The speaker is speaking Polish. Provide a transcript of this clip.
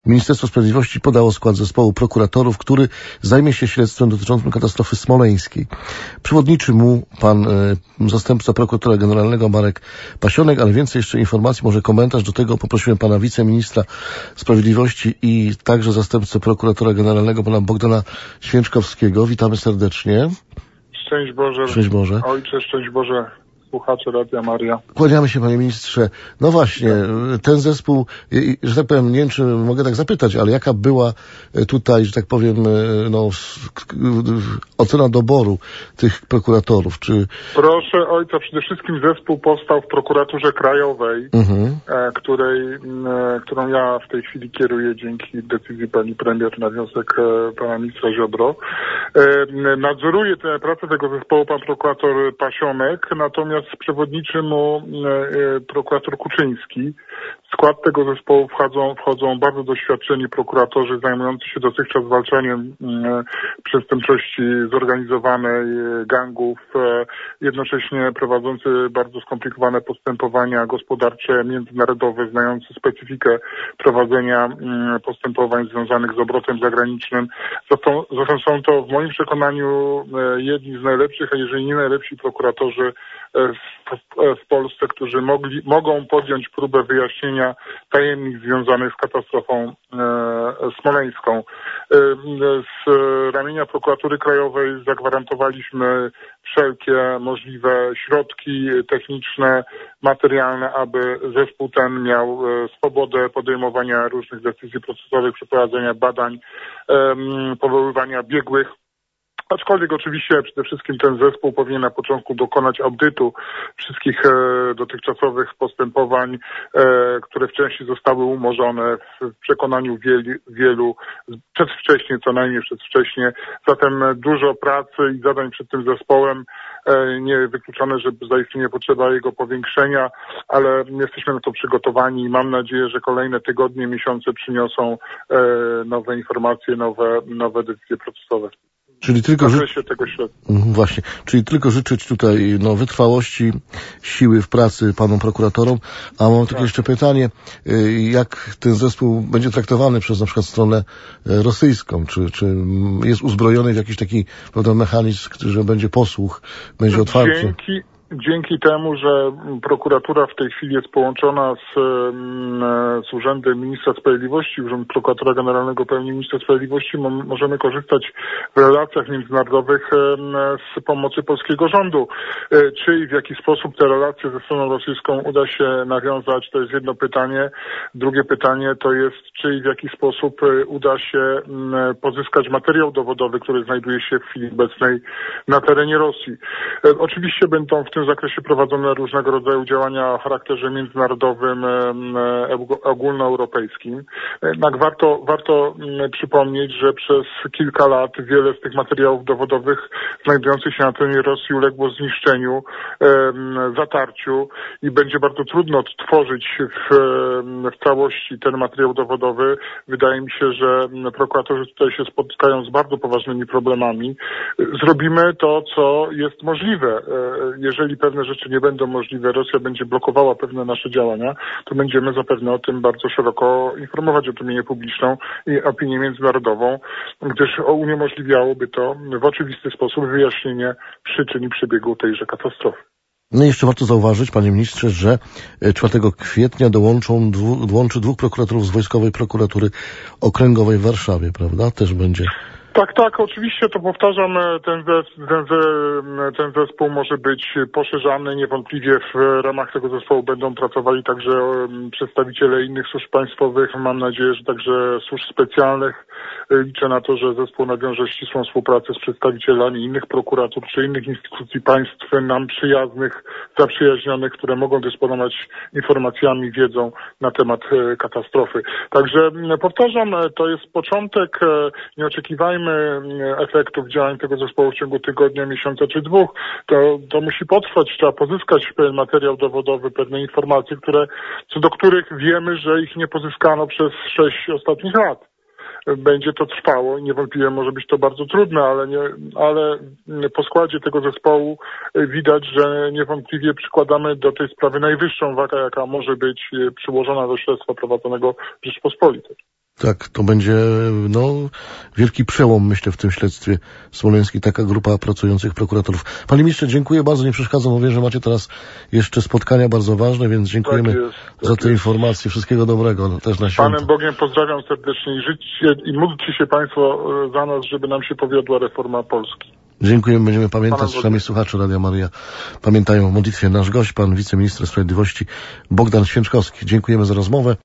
Ministerstwo Sprawiedliwości podało skład zespołu prokuratorów, który zajmie się śledztwem dotyczącym katastrofy smoleńskiej. Przewodniczy mu pan zastępca prokuratora generalnego Marek Pasionek, ale więcej jeszcze informacji, może komentarz do tego poprosiłem pana wiceministra Sprawiedliwości i także zastępcę prokuratora generalnego pana Bogdana Święczkowskiego. Witamy serdecznie. Szczęść Boże. Szczęść Boże. Ojcze, szczęść Boże. Słuchacze Radia Maria. Kłaniamy się, panie ministrze. No właśnie, ten zespół, że tak powiem, nie wiem, czy mogę tak zapytać, ale jaka była tutaj, że tak powiem, ocena doboru tych prokuratorów? Proszę ojca, przede wszystkim zespół powstał w prokuraturze krajowej, którą ja w tej chwili kieruję dzięki decyzji pani premier na wniosek pana ministra Ziobro. Nadzoruje tę pracę tego zespołu pan prokurator Pasionek, natomiast przewodniczy mu prokurator Kuczyński. W skład tego zespołu wchodzą bardzo doświadczeni prokuratorzy zajmujący się dotychczas zwalczaniem przestępczości zorganizowanej, gangów, jednocześnie prowadzący bardzo skomplikowane postępowania gospodarcze, międzynarodowe, znający specyfikę prowadzenia postępowań związanych z obrotem zagranicznym. Zatem są to w moim przekonaniu jedni z najlepszych, a jeżeli nie najlepsi prokuratorzy w Polsce, którzy mogą podjąć próbę wyjaśnienia tajemnic związanych z katastrofą smoleńską. Z ramienia Prokuratury Krajowej zagwarantowaliśmy wszelkie możliwe środki techniczne, materialne, aby zespół ten miał swobodę podejmowania różnych decyzji procesowych, przeprowadzenia badań, powoływania biegłych. Aczkolwiek oczywiście przede wszystkim ten zespół powinien na początku dokonać audytu wszystkich dotychczasowych postępowań, które w części zostały umorzone w przekonaniu wielu przedwcześnie, co najmniej przedwcześnie. Zatem dużo pracy i zadań przed tym zespołem. Nie wykluczone, że zaistnieje potrzeba jego powiększenia, ale jesteśmy na to przygotowani i mam nadzieję, że kolejne tygodnie, miesiące przyniosą nowe informacje, nowe decyzje procesowe. Czyli tylko życzyć tutaj wytrwałości, siły w pracy panom prokuratorom. A mam takie jeszcze pytanie, jak ten zespół będzie traktowany przez na przykład stronę rosyjską? Czy jest uzbrojony w jakiś taki mechanizm, że będzie posłuch, będzie otwarcie? Dzięki temu, że prokuratura w tej chwili jest połączona z Urzędem Ministra Sprawiedliwości, Urząd Prokuratora Generalnego pełni Ministra Sprawiedliwości, możemy korzystać w relacjach międzynarodowych z pomocy polskiego rządu. Czy i w jaki sposób te relacje ze stroną rosyjską uda się nawiązać, to jest jedno pytanie. Drugie pytanie to jest, czy i w jaki sposób uda się pozyskać materiał dowodowy, który znajduje się w chwili obecnej na terenie Rosji. Oczywiście będą w tym zakresie prowadzone różnego rodzaju działania o charakterze międzynarodowym, ogólnoeuropejskim. Jednak warto przypomnieć, że przez kilka lat wiele z tych materiałów dowodowych znajdujących się na terenie Rosji uległo zniszczeniu, zatarciu i będzie bardzo trudno odtworzyć w całości ten materiał dowodowy. Wydaje mi się, że prokuratorzy tutaj się spotkają z bardzo poważnymi problemami. Zrobimy to, co jest możliwe. Jeżeli pewne rzeczy nie będą możliwe, Rosja będzie blokowała pewne nasze działania, to będziemy zapewne o tym bardzo szeroko informować opinię publiczną i opinię międzynarodową, gdyż uniemożliwiałoby to w oczywisty sposób wyjaśnienie przyczyn i przebiegu tejże katastrofy. No i jeszcze warto zauważyć, panie ministrze, że 4 kwietnia dołączy 2 prokuratorów z Wojskowej Prokuratury Okręgowej w Warszawie, prawda? Też będzie... Tak, oczywiście to powtarzam, ten zespół może być poszerzany. Niewątpliwie w ramach tego zespołu będą pracowali także przedstawiciele innych służb państwowych. Mam nadzieję, że także służb specjalnych. Liczę na to, że zespół nawiąże ścisłą współpracę z przedstawicielami innych prokuratur czy innych instytucji państw nam przyjaznych, zaprzyjaźnionych, które mogą dysponować informacjami, wiedzą na temat katastrofy. Także powtarzam, to jest początek. Nie oczekiwajmy efektów działań tego zespołu w ciągu tygodnia, miesiąca czy 2. To musi potrwać, trzeba pozyskać pewien materiał dowodowy, pewne informacje, co do których wiemy, że ich nie pozyskano przez 6 ostatnich lat. Będzie to trwało i niewątpliwie może być to bardzo trudne, ale po składzie tego zespołu widać, że niewątpliwie przykładamy do tej sprawy najwyższą wagę, jaka może być przyłożona do śledztwa prowadzonego w Rzeczpospolitej. Tak, to będzie wielki przełom, myślę, w tym śledztwie smoleńskim, taka grupa pracujących prokuratorów. Panie ministrze, dziękuję bardzo, nie przeszkadzam, mówię, że macie teraz jeszcze spotkania bardzo ważne, więc dziękujemy za te informacje. Wszystkiego dobrego też na święta. Panem Bogiem pozdrawiam serdecznie i życzcie i módlcie się Państwo za nas, żeby nam się powiodła reforma Polski. Dziękujemy, będziemy pamiętać, przynajmniej słuchacze Radia Maryja pamiętają o modlitwie. Nasz gość, pan wiceminister sprawiedliwości Bogdan Święczkowski. Dziękujemy za rozmowę.